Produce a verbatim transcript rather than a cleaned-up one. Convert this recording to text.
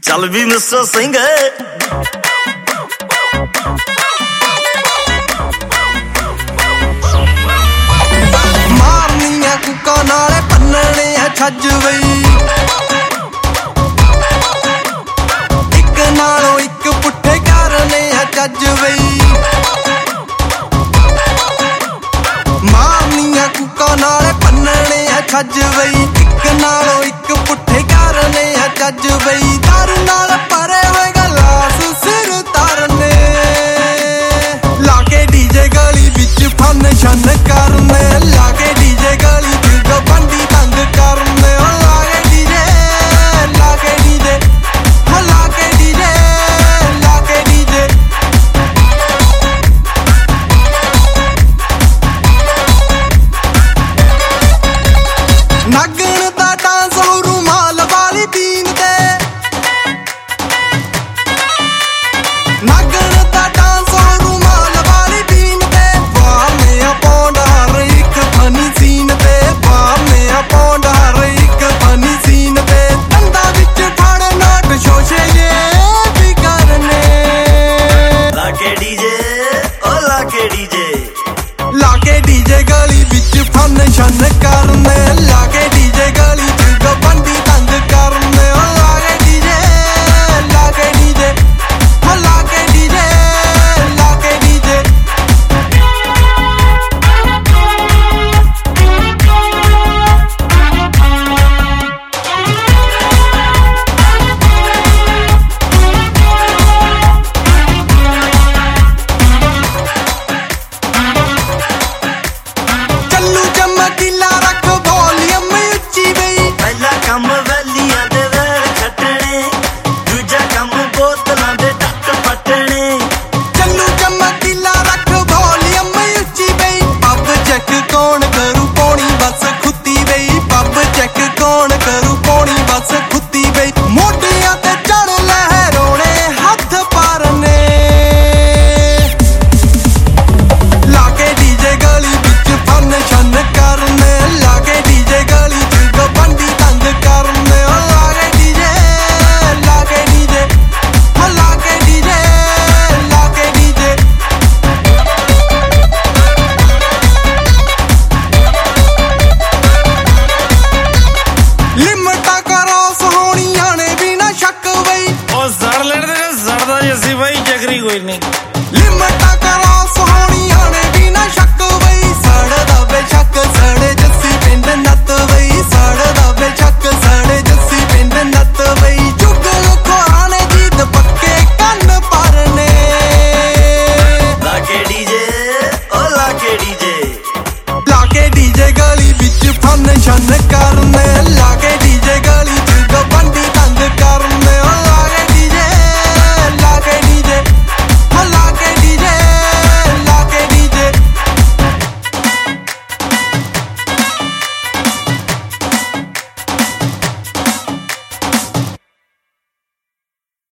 ਚੱਲ ਵੀ ਮਿਸਟਰ ਸਿੰਘ ਮਾਰਨੀਆਂ ਕੁੱਕਾਂ ਨਾਲੇ ਪੰਨਣੇ ਆ ਛੱਜ ਬਈ ਇੱਕ ਨਾਲੋਂ ਇੱਕ ਪੁੱਠੇ ਕਰਨੇ ਆ ਚੱਜ ਬਈ ਮਾਰਨੀਆਂ ਕੁੱਕਾਂ ਨਾਲੇ ਪੰਨਣੇ ਆ ਛੱਜ ਬਈ ਇੱਕ ਨਾਲੋਂ ਇੱਕ ਪੁੱਠੇ ਕਰਨੇ ਆ ਚੱਜ ਬਈ ਦਾਰੂ ਨਾਲ ਭਰੇ ਹੋਏ ਗਲਾਸ ਸਿਰ ਤਰਨੇ ਲਾ ਕੇ ਡੀਜੇ ਗਲੀ ਵਿੱਚ ਫੰਕਸ਼ਨ ਕਰਨੇ ਲਾ ਕੇ ਡੀਜੇ ਗਲੀ ਵਿੱਚ ਬੰਦੀ ਤੰਗ ਕਰਨੇ ਲਾ ਕੇ ਡੀਜੇ ਲਾ ਕੇ ਡੀਜੇ ਲਾ ਕੇ ਡੀਜੇ ਲਾ ਕੇ ਡੀਜੇ ਨਗਣ ਦਾ ਡਾਂਸ ਹੋ ਰੁਮਾਲ ਵਾਲੀ ਬੀਨ ਤੇ ਨਗਣ ਦਾ ਡਾਂਸ ਹੋ ਰੁਮਾਲ ਵਾਲੀ ਬੀਨ ਤੇ ਬਾਹਨੇ ਆ ਪੌਂਡ ਹਰ ਇੱਕ ਫਨੀ ਸੀਨ ਤੇ ਬਾਹਨੇ ਆ ਪੌਂਡ ਹਰ ਇੱਕ ਫਨੀ ਸੀਨ ਤੇ ਦੰਦਾਂ ਵਿੱਚ ਫੜ ਨੋਟ ਸ਼ੋਸ਼ੇ ਜੇ ਵੀ ਕਰਨੇ ਲਾ ਕੇ ਡੀਜੇ ਓ ਲਾ ਕੇ ਡੀਜੇ ਲਾ ਕੇ ਡੀਜੇ ਗਲੀ ਵਿੱਚ ਫੰਕਸ਼ਨ ਕਰਨੇ ਲਾ ਕੇ ਡੀਜੇ ਗਲੀ ਚ ਬੰਦੀ ਤੰਗ ਕਰਨੇ ਲਾ ਕੇ ਡੀਜੇ ਲਾ ਕੇ ਡੀਜੇ ਲਾ ਕੇ ਡੀਜੇ ਲਾ ਕੇ ਡੀਜੇ ਚੱਲੂ ਚਮਕੀਲਾ ਰੱਖ ਵੋਲੀਅਮ ਉੱਚੀ ਬਈ ਪਹਿਲਾ ਕੰਮ ਵੈਲੀਆਂ ਦੇ ਵੈਲ ਖੱਟਣੇ ਦੂਜਾ ਕੰਮ ਬੋਤਲਾਂ ਦੇ ਟੱਟ ਪੱਟਣੇ ਚੱਲੂ ਚਮਕੀਲਾ ਰੱਖ ਵੋਲੀਅਮ ਉੱਚੀ ਬਈ ਪੱਬ ਚੈੱਕ ਕੌਣ ਕਰੂ ਪੌਣੀ ਬਸ ਖੁੱਤੀ ਬਈ ਪੱਬ ਚੈੱਕ ਕੌਣ ਕਰੂ ਪੌਣੀ ਬਸ ਖੁੱਤੀ ਬਈ ਮੋਢਿਆਂ ਤੇ ਚੜ ਲਹਿਰੋਣੇ ਹੱਥ ਪਾਰਨੇ ਲਾ ਕੇ ਡੀਜੇ ਗਲੀ ਵਿੱਚ ਫੰਕਸ਼ਨ ਕਰਨੇ ਲਾ ਕੇ ਡੀਜੇ ਗਲੀ ਚ ਬੰਦੀ ਤੰਗ ਕਰਨੇ ਲਾ ਕੇ ਡੀਜੇ ਲਾ ਕੇ ਡੀਜੇ ਲਾ ਕੇ ਡੀਜੇ ਲਾ ਕੇ ਡੀਜੇ ਲਿਮਟਾਂ ਕਰੋਸ ਹੋਣੀਆਂ ਨੇ ਬਿਨਾ ਸ਼ੱਕ ਬਈ ਉਹ ਜ਼ੜ ਲੈਣ ਦੇ ਜ਼ੜਦਾ ਜੀ ਅਸੀਂ ਬਾਈ ਚੱਕਰੀ ਕੋਈ ਨਹੀਂ ਲਿਮਟਾਂ ਕਰੋ